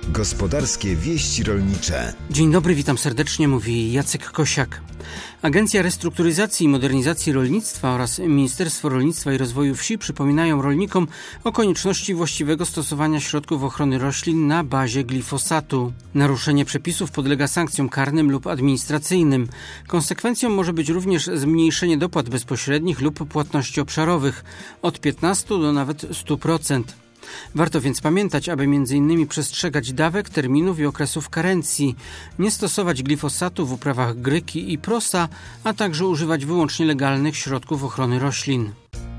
Gospodarskie wieści rolnicze. Dzień dobry, witam serdecznie, mówi Jacek Kosiak. Agencja Restrukturyzacji i Modernizacji Rolnictwa oraz Ministerstwo Rolnictwa i Rozwoju Wsi przypominają rolnikom o konieczności właściwego stosowania środków ochrony roślin na bazie glifosatu. Naruszenie przepisów podlega sankcjom karnym lub administracyjnym. Konsekwencją może być również zmniejszenie dopłat bezpośrednich lub płatności obszarowych od 15 do nawet 100%. Warto więc pamiętać, aby m.in. przestrzegać dawek, terminów i okresów karencji, nie stosować glifosatu w uprawach gryki i prosa, a także używać wyłącznie legalnych środków ochrony roślin.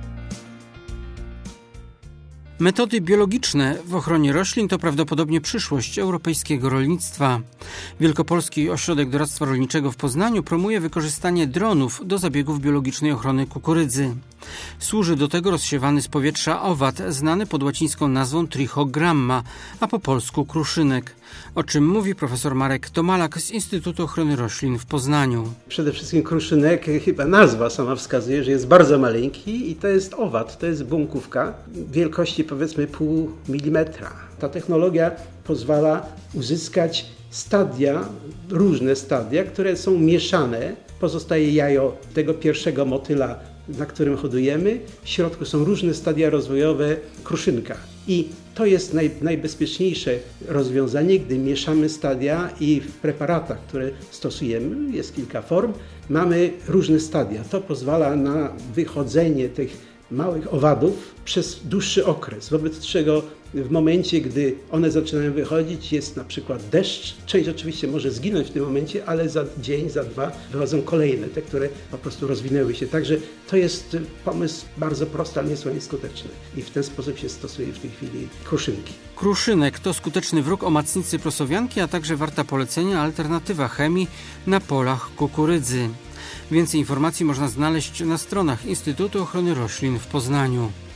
Metody biologiczne w ochronie roślin to prawdopodobnie przyszłość europejskiego rolnictwa. Wielkopolski Ośrodek Doradztwa Rolniczego w Poznaniu promuje wykorzystanie dronów do zabiegów biologicznej ochrony kukurydzy. Służy do tego rozsiewany z powietrza owad, znany pod łacińską nazwą trichogramma, a po polsku kruszynek. O czym mówi profesor Marek Tomalak z Instytutu Ochrony Roślin w Poznaniu. Przede wszystkim kruszynek, chyba nazwa sama wskazuje, że jest bardzo maleńki i to jest owad, to jest bąkówka wielkości powiedzmy 0,5 milimetra. Ta technologia pozwala uzyskać stadia, różne stadia, które są mieszane. Pozostaje jajo tego pierwszego motyla, na którym hodujemy. W środku są różne stadia rozwojowe kruszynka. I to jest najbezpieczniejsze rozwiązanie, gdy mieszamy stadia i w preparatach, które stosujemy, jest kilka form, mamy różne stadia. To pozwala na wychodzenie tych małych owadów przez dłuższy okres, wobec czego w momencie, gdy one zaczynają wychodzić, jest na przykład deszcz. Część oczywiście może zginąć w tym momencie, ale za dzień, za dwa wychodzą kolejne, te, które po prostu rozwinęły się. Także to jest pomysł bardzo prosty, ale niesłychanie skuteczny. I w ten sposób się stosuje w tej chwili kruszynki. Kruszynek to skuteczny wróg omacnicy prosowianki, a także warta polecenia alternatywa chemii na polach kukurydzy. Więcej informacji można znaleźć na stronach Instytutu Ochrony Roślin w Poznaniu.